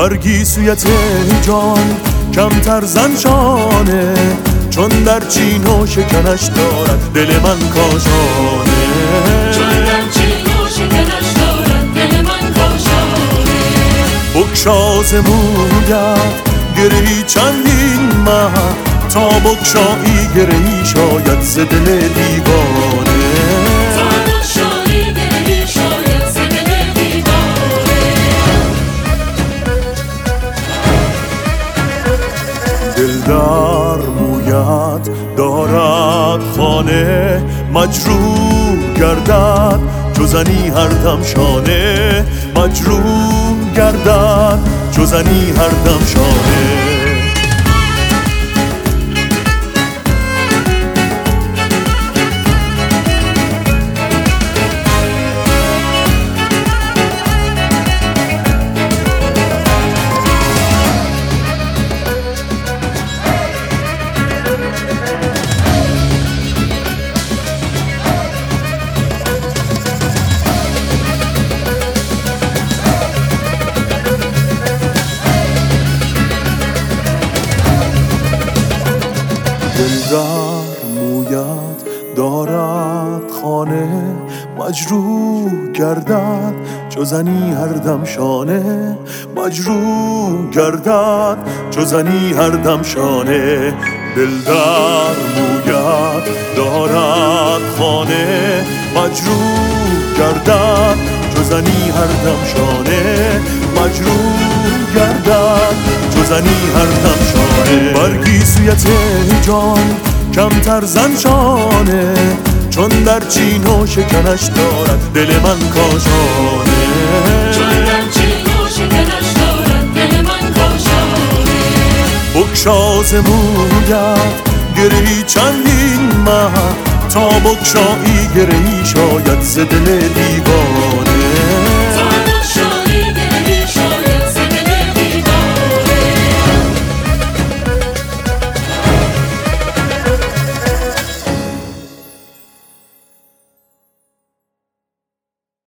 برگی سویت جان کمتر زنشانه، چون در چین و شکنش دارد دل من کاشانه. چون در چین و شکنش دارد دل من کاشانه. بگشاز مویت گرهی چندین مه، تا بگشایی گرهی شاید ز دل دیوانه. دل در مویت دارد خانه، مجروح گردد جزنی هر دم شانه. مجروح گردد جزنی هر دم شانه. دل در مویت دارد خانه، مجروح گردد جزنی هر دم شانه. مجروح گردد جزنی هر دم شانه. دل در مویت دارد خانه، مجروح گردد جزنی هر دم شانه. مجروح گردد جزنی هر دم شانه. برگی سویت جان کمتر زنشانه، چون در چین و شکنش دارد دل من کاشانه. چون در چین و شکنش دارد دل من کاشانه. بگشاز مویت گرهی چندین مه، تا بگشایی گرهی شاید ز دل دیوانه.